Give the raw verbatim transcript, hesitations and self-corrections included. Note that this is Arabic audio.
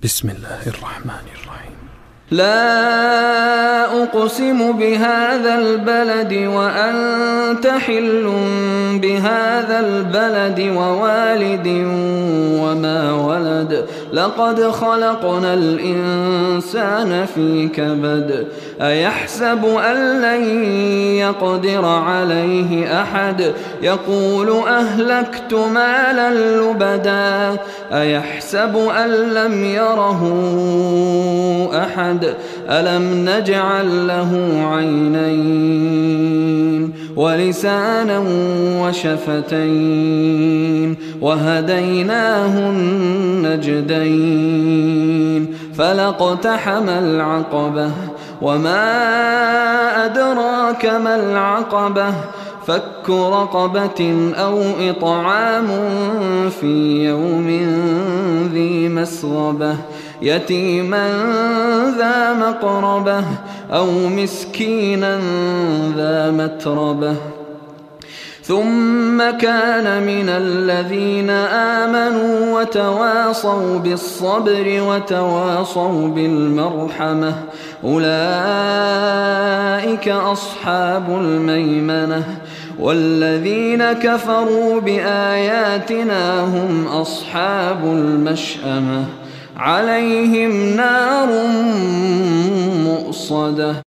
بسم الله الرحمن الرحيم. لا أقسم بهذا البلد وأنت حل بهذا البلد ووالد وما ولد لقد خلقنا الإنسان في كبد أيحسب أن لن يقدر عليه أحد يقول أهلكت مالا لبدا أيحسب أن لم يره أحد ألم نجعل له عينين ولسانا وشفتين وهديناه النجدين فلاقتحم العقبة وما أدراك ما العقبة فك رقبة أو إطعام في يوم ذي مسغبة يتيما ذا مقربة أو مسكينا ذا متربة ثم كان من الذين آمنوا وتواصوا بالصبر وتواصوا بالمرحمة أولئك أصحاب الميمنة والذين كفروا بآياتنا هم أصحاب المشأمة عليهم نار مؤصدة.